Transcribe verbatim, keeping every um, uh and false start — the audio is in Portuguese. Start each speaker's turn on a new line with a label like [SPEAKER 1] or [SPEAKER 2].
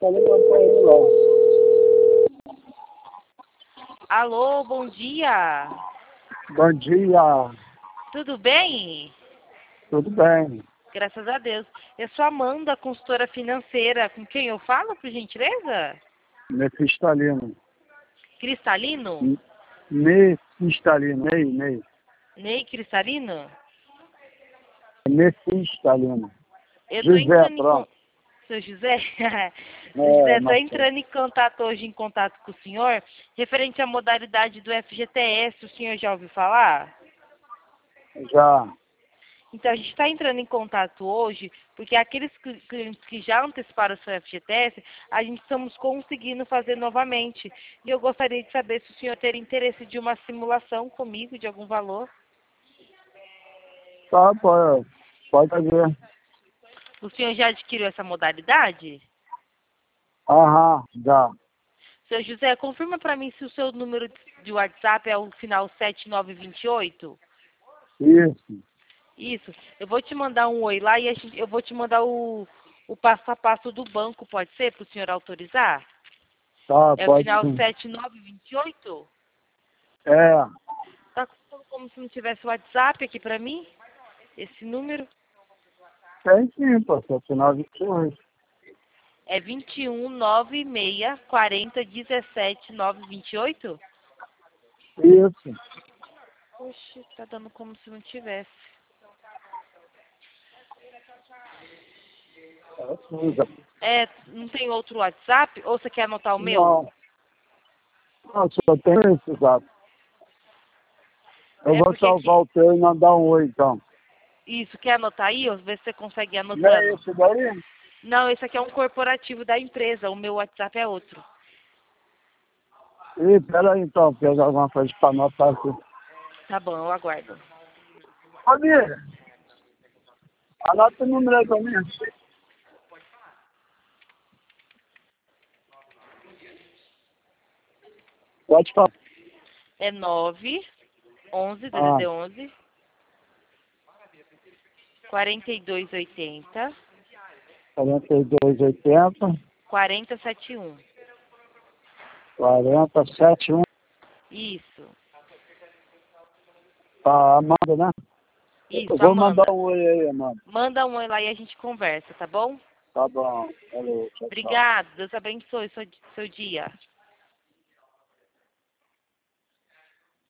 [SPEAKER 1] levantar ele lá.
[SPEAKER 2] Alô, bom dia.
[SPEAKER 1] Bom dia.
[SPEAKER 2] Tudo bem?
[SPEAKER 1] Tudo bem.
[SPEAKER 2] Graças a Deus. Eu sou Amanda, consultora financeira. Com quem eu falo, por gentileza?
[SPEAKER 1] Mefistalino.
[SPEAKER 2] Cristalino?
[SPEAKER 1] Mefistalino. Ney, Ney.
[SPEAKER 2] Ney Cristalino?
[SPEAKER 1] Mefistalino.
[SPEAKER 2] Eu tô
[SPEAKER 1] José,
[SPEAKER 2] entrando em
[SPEAKER 1] pronto.
[SPEAKER 2] con... Seu José? Seu
[SPEAKER 1] É,
[SPEAKER 2] José, tô
[SPEAKER 1] Marcelo.
[SPEAKER 2] entrando em contato hoje, em contato com o senhor, referente à modalidade do F G T S. O senhor já ouviu falar?
[SPEAKER 1] Já.
[SPEAKER 2] Então, a gente está entrando em contato hoje, porque aqueles cli- clientes que já anteciparam o seu F G T S, a gente estamos conseguindo fazer novamente. E eu gostaria de saber se o senhor teria interesse de uma simulação comigo, de algum valor.
[SPEAKER 1] Tá, pode, pode fazer.
[SPEAKER 2] O senhor já adquiriu essa modalidade?
[SPEAKER 1] Aham, já.
[SPEAKER 2] Seu José, confirma para mim se o seu número de WhatsApp é o final sete nove dois oito.
[SPEAKER 1] Isso.
[SPEAKER 2] Isso. Eu vou te mandar um oi lá e a gente- eu vou te mandar o, o passo a passo do banco, pode ser, para o senhor autorizar?
[SPEAKER 1] Tá,
[SPEAKER 2] É o
[SPEAKER 1] pode
[SPEAKER 2] final
[SPEAKER 1] sim.
[SPEAKER 2] sete nove dois oito?
[SPEAKER 1] É,
[SPEAKER 2] Tá como se não tivesse WhatsApp aqui pra mim? Esse número
[SPEAKER 1] tem sim, pô. Final de hoje.
[SPEAKER 2] é vinte e um nove seis quarenta dezessete nove vinte e oito?
[SPEAKER 1] Isso.
[SPEAKER 2] Oxe, tá dando como se não tivesse.
[SPEAKER 1] É, sim, já.
[SPEAKER 2] É, não tem outro WhatsApp? Ou você quer anotar o meu?
[SPEAKER 1] Não. Não, só tem esse, exato. Eu
[SPEAKER 2] É
[SPEAKER 1] vou
[SPEAKER 2] porque
[SPEAKER 1] salvar
[SPEAKER 2] aqui.
[SPEAKER 1] o teu e mandar um oi, então.
[SPEAKER 2] Isso, quer anotar aí? Ou ver se você consegue ir
[SPEAKER 1] Não é
[SPEAKER 2] anotando.
[SPEAKER 1] esse daí?
[SPEAKER 2] Não, esse aqui é um corporativo da empresa. O meu WhatsApp é outro.
[SPEAKER 1] Ih, peraí então, pegar alguma coisa pra anotar aqui.
[SPEAKER 2] Tá bom, eu aguardo.
[SPEAKER 1] Ô, Mira, anota o número aí pra mim. Pode falar.
[SPEAKER 2] É nove onze,
[SPEAKER 1] Ah,
[SPEAKER 2] D D D onze, quarenta e dois oitenta,
[SPEAKER 1] quarenta e dois, oitenta,
[SPEAKER 2] quarenta setenta e um.
[SPEAKER 1] quarenta, setenta e um.
[SPEAKER 2] Isso.
[SPEAKER 1] Tá, Amanda, né? Eu
[SPEAKER 2] Isso,
[SPEAKER 1] vou mandar
[SPEAKER 2] Amanda.
[SPEAKER 1] um oi aí, Amanda.
[SPEAKER 2] Manda um oi lá e a gente conversa, tá bom?
[SPEAKER 1] Tá bom. Valeu, tchau, tchau.
[SPEAKER 2] Obrigada. Deus abençoe seu, seu dia.